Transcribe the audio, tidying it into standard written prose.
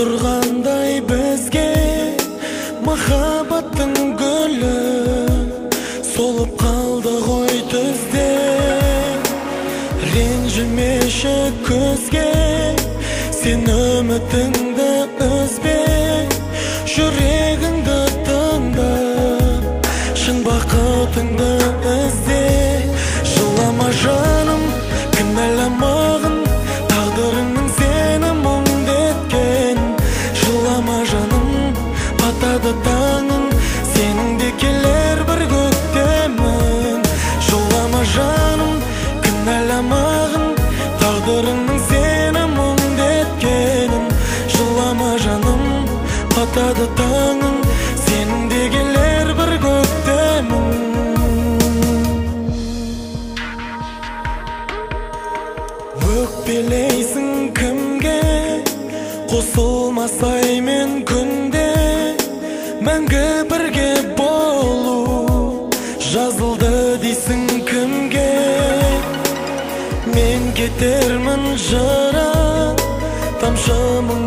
тұрғандай бізге махаббаттың гүлі солып қалды ғой түзде. Ренжімеші көзге, сен үмітіңді үзбе, жүрегіңді тыңда, шын бақытыңды ізде. Жылама жаным, кінәламағын, тағдырыңның сені мұңдеткен. Жылама жаным, батады таңың, сенің де келер бір көктемің. Жылама жаным, кінәламағын, тағдырыңның сені мұңдеткенін. Жылама жаным, батады таңың, сенің де келер бір көктемің. Өкпелейсің кімге, қосылмасай мен күнде, мәңгі бірге болу жазылды дейсің кімге. Мен кетермін жыра, тамшы мұң